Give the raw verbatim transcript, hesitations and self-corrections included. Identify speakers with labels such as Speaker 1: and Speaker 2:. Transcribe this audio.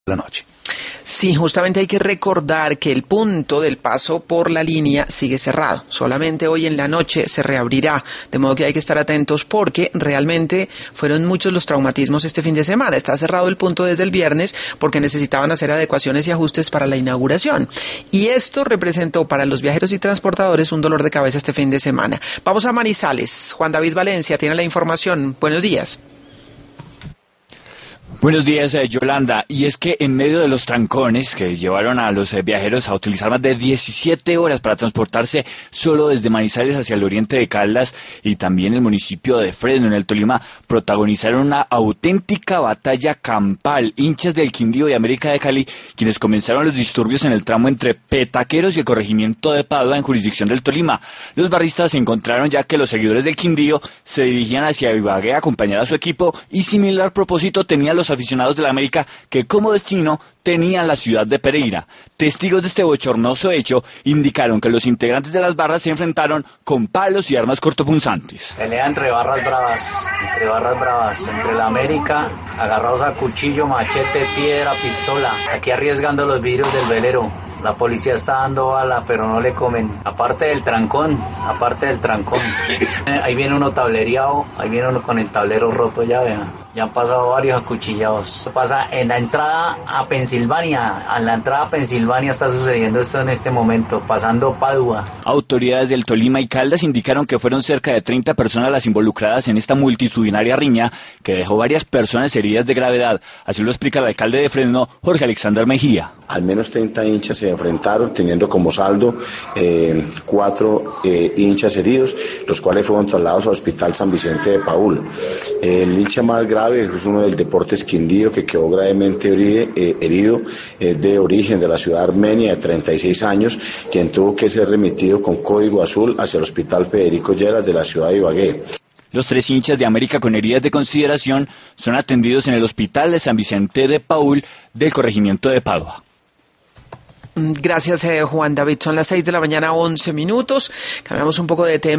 Speaker 1: la noche.
Speaker 2: Sí, justamente hay que recordar que el punto del paso por la línea sigue cerrado. Solamente hoy en la noche se reabrirá, de modo que hay que estar atentos porque realmente fueron muchos los traumatismos este fin de semana. Está cerrado el punto desde el viernes porque necesitaban hacer adecuaciones y ajustes para la inauguración. Y esto representó para los viajeros y transportadores un dolor de cabeza este fin de semana. Vamos a Manizales. Juan David Valencia tiene la información. Buenos días.
Speaker 3: Buenos días, eh, Yolanda. Y es que en medio de los trancones que llevaron a los eh, viajeros a utilizar más de diecisiete horas para transportarse solo desde Manizales hacia el oriente de Caldas y también el municipio de Fresno, en el Tolima, protagonizaron una auténtica batalla campal. Hinchas del Quindío y América de Cali, quienes comenzaron los disturbios en el tramo entre Petaqueros y el corregimiento de Padua en jurisdicción del Tolima. Los barristas se encontraron ya que los seguidores del Quindío se dirigían hacia Ibagué a acompañar a su equipo y similar propósito tenían los aficionados de la América que como destino tenían la ciudad de Pereira. Testigos de este bochornoso hecho indicaron que los integrantes de las barras se enfrentaron con palos y armas cortopunzantes.
Speaker 4: Pelea entre barras bravas, entre barras bravas, entre la América, agarrados a cuchillo, machete, piedra, pistola, aquí arriesgando los vidrios del velero. La policía está dando bala, pero no le comen. Aparte del trancón, aparte del trancón. Eh, ahí viene uno tablereado, ahí viene uno con el tablero roto, ya vean. Ya han pasado varios acuchillados. Pasa en la entrada a Pensilvania, en la entrada a Pensilvania está sucediendo esto en este momento, pasando Padua.
Speaker 3: Autoridades del Tolima y Caldas indicaron que fueron cerca de treinta personas las involucradas en esta multitudinaria riña que dejó varias personas heridas de gravedad. Así lo explica el alcalde de Fresno, Jorge Alexander Mejía.
Speaker 5: Al menos treinta hinchas se enfrentaron, teniendo como saldo eh, cuatro eh, hinchas heridos, los cuales fueron trasladados al Hospital San Vicente de Paúl. El hincha más grave es uno del Deportes Quindío, que quedó gravemente herido, eh, herido eh, de origen de la ciudad armenia, de treinta y seis años, quien tuvo que ser remitido con código azul hacia el Hospital Federico Lleras de la ciudad de Ibagué.
Speaker 3: Los tres hinchas de América con heridas de consideración son atendidos en el Hospital de San Vicente de Paúl del corregimiento de Padua.
Speaker 2: Gracias, eh, Juan David. Son las seis de la mañana, once minutos. Cambiamos un poco de tema.